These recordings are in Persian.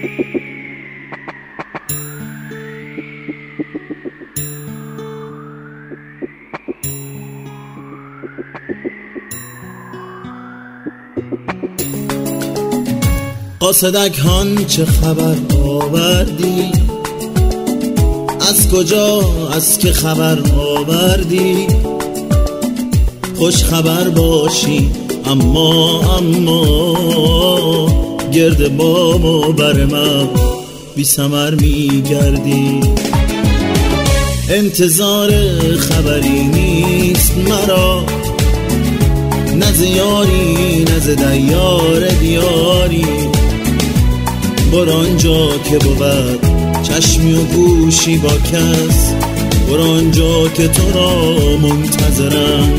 قاصدک هان چه خبر آوردی؟ از کجا از که خبر آوردی؟ خوش خبر باشی اما گرد بام و بر من بی ثمر می گردی. انتظار خبری نیست مرا، نه ز یاری نه ز دیار دیاری. برآنجا که بود چشمی و گوشی با کس، برآنجا که تو را منتظرم.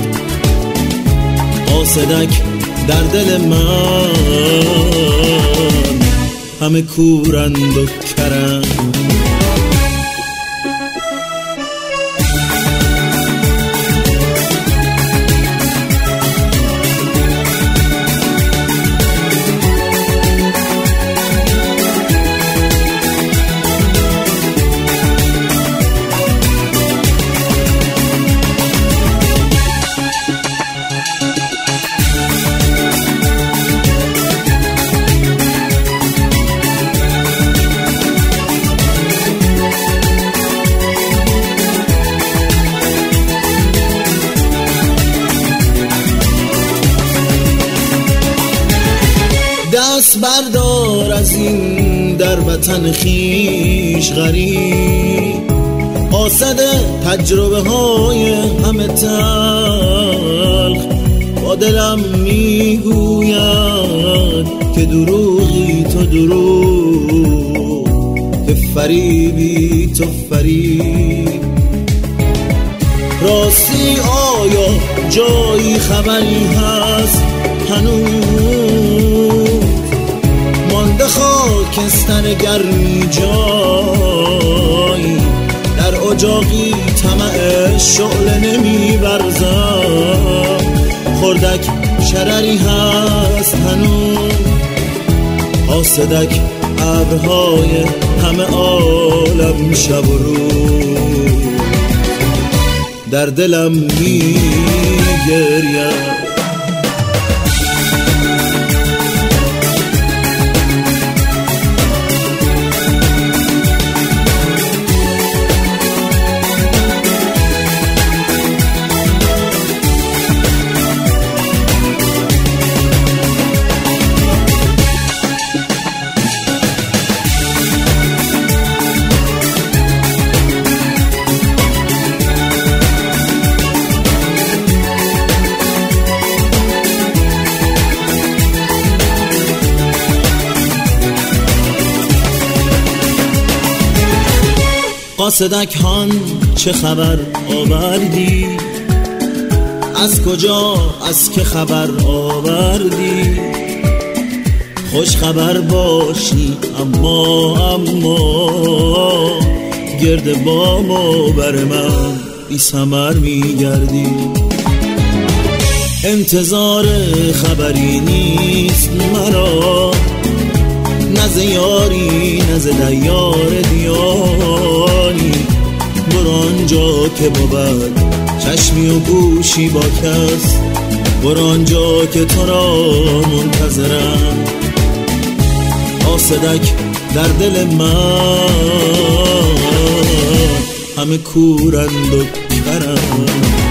قاصدک در دل من همه کورند و کرند. دست بردار از این در وطن خیش غریب، قاصد تجربه های همه تلخ. با دلم میگوید که دروغی تو دروغ، که فریبی تو فریب. راستی آیا جایی خبری هست هنوز؟ مانده خاکستر گرمی جایی، در اجاقی طمع شعله نمی برزم. خردک شرری هست هنوز، قاصدک ابرهای همه عالم شب و روز در دلم می گرید. قاصدک هان چه خبر آوردی؟ از کجا از که خبر آوردی؟ خوش خبر باشی اما گرد بام و بر من بی ثمر می گردی. انتظار خبری نیست مرا، نه ز یاری نه ز دیار دیاری. برآنجا که بود چشمی و گوشی با کس، برآنجا که تو را منتظرم. قاصدک در دل من همه کورند و کرند.